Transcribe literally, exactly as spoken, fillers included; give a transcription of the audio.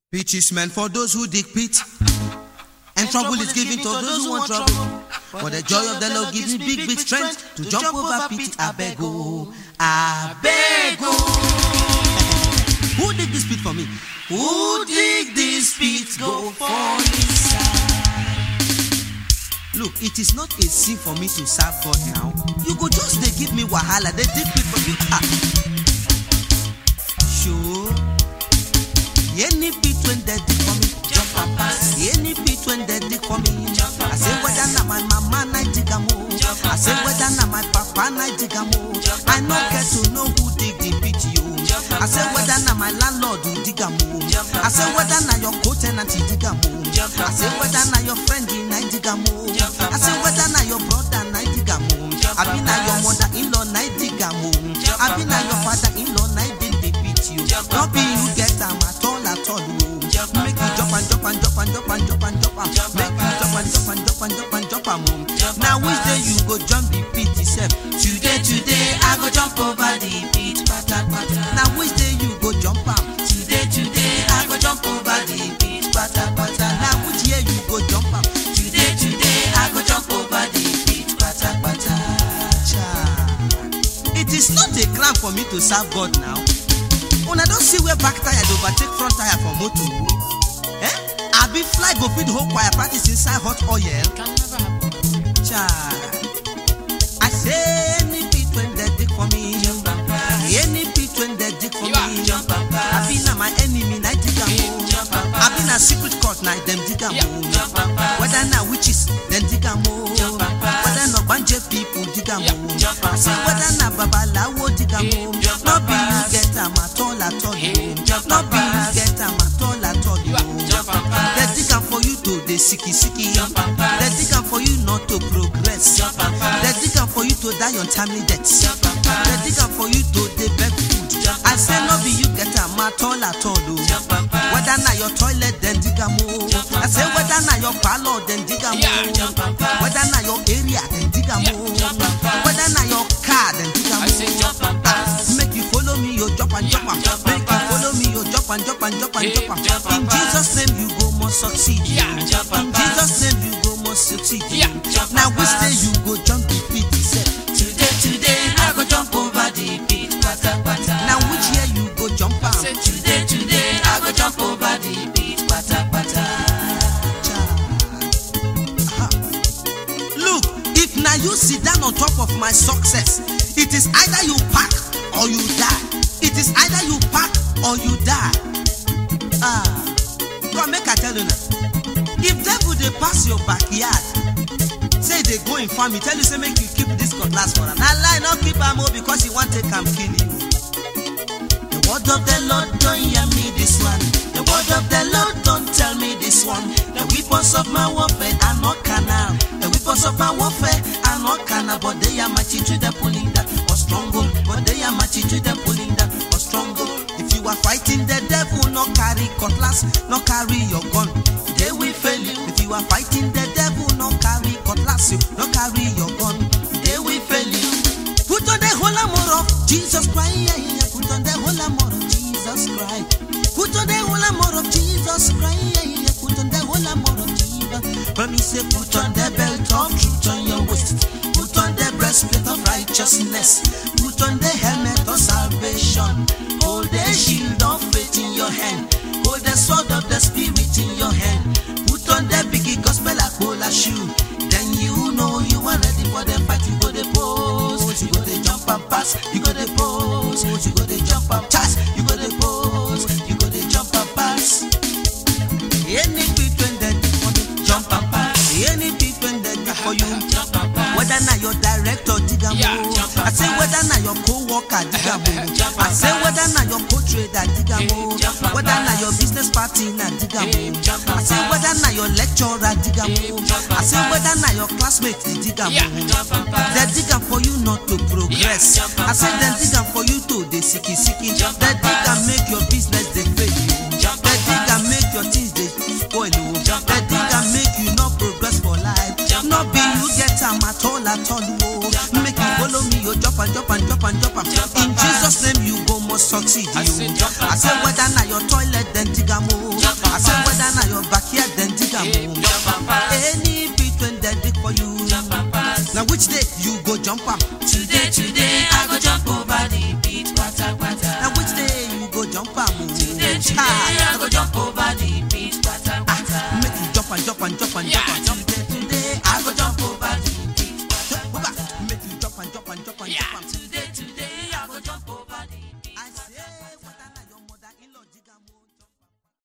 Pitch is meant for those who dig pit, and, and trouble is given to those who want trouble. For the joy of the Lord gives me big, big strength to jump over pit. I beg, oh, I beg, oh. Who dig this pit for me? Who dig this pit? Go for inside. Look, it is not a sin for me to serve God now. You go just they give me wahala, they dig pit for me. Ah. Sure. Any pit when they dig for me, jump and pass. Any pit when they dig for me, jump and pass. I say whether na my mama na dig a mo, I say whether na my papa na dig a mo. I no get to know who dig the pit you. I say whether na my landlord who dig a mo. I say whether na your co-tenant dig a mo. I say whether na your friend in I dig a mo. I say whether na your brother na dig a mo. I be na your mother-in-law na dig a mo. I be na your father-in-law na dig the pit you. No be you get am at all at all. Make you jump and jump and jump and jump and jump and jump and make you jump and jump and jump and jump and jump and move. Now which day you go jump the pit itself? Today, today I go jump over the pit, pata pata. Now which day you go jump am? Today, today I go jump over the pit, pata pata. Now which year you go jump am? Today, today I go jump over the pit, pata pata. It is not a crime for me to serve God now. When I don't see where back tire they overtake front tire for motor. Eh? I be fly go feed the whole choir practice inside hot oil. Can never happen. Child. I say any pit when they dig for me. Any pit when they dig for me. I be na my enemy, I dig a mo. I be na secret court, night them dig a mo. Whether na witches, then dig a mo. Whether na banje people dig a mo. I say whether na babalawo dig a mo. No be you get am at all at all. No be you get am at all at all. They dig am for you to the sicky sicky. They dig am for you not to progress. They dig am for you to die untimely deaths. They dig am for you to the beg food. I say no be you get am at all at all. Whether na your toilet then dig am mo. I say whether na your parlor then dig am mo. Whether na your area then dig am mo. Whether na your car then dig am mo. Make you follow me, you jump and jump and make you follow me, you jump and jump and jump and jump and. In Jesus' name you go must succeed. In Jesus' name you go must succeed. Now which day you go jump the pit? He said, today, today I go jump over the pit. Pata, pata. Now which year you go jump out? Today, today I go jump over the pit. Pata, pata. Uh-huh. Look, if now you sit down on top of my success, it is either you pack or you die. It is either you pack or you die. Ah, God make I tell you now. If devil they pass your backyard, say they go in farm, he tell you say make you keep this cutlass for him. Now lie not keep am because he want to come kill you. The word of the Lord don't hear me this one. The word of the Lord don't tell me this one. The weapons of my warfare are not carnal. The weapons of my warfare are not carnal, but they are mighty to the pulling that or stronghold. But they are mighty to the pulling that or stronghold. If you are fighting the devil, no carry cutlass, no carry your gun. They will fail you. If you are fighting the devil, no carry cutlass, no carry your gun. They will fail you. Put on the whole armor of Jesus Christ. Put on the whole armor of Jesus Christ. Put on the whole armor of Jesus Christ. Put on the whole armor of Jesus. But me say put on the belt of truth on your waist. Put on the breastplate of righteousness. Put on the helmet of salvation. Hold the shield of faith in your hand. Hold the sword of the spirit in your hand. Put on the biggie gospel Akola shoe. Then you know you are ready for the fight. You go the pose, you go the jump and pass. You go the pose, you go the jump and pass. You go the pose, you go the jump and pass. Any pit when they do for me, jump and pass. Any pit when they do for you, whether na your director diga mo, I say whether na your co-worker diga mo, I say whether na your co-trader diga mo, whether na your business partner diga mo, I say whether na your lecturer diga mo, I say whether na your classmate diga mo. They dig am for you not to progress. I say they dig am for you to the sicky sicky. They dig am make your business they fail you. They dig am make your things they spoil you. They dig am make you not progress for life. Not be you get am at all at all. Make you follow me, you jump and jump and jump and jump and in Jesus' name you go must succeed you. I say whether na your toilet then dig am. am Jump and pass. any pit when they dig for you. Jump and pass. Now which day you go jump am? Today, today, I go jump over the beat, pata pata. Now which day you go jump am? Today, today, Ah, I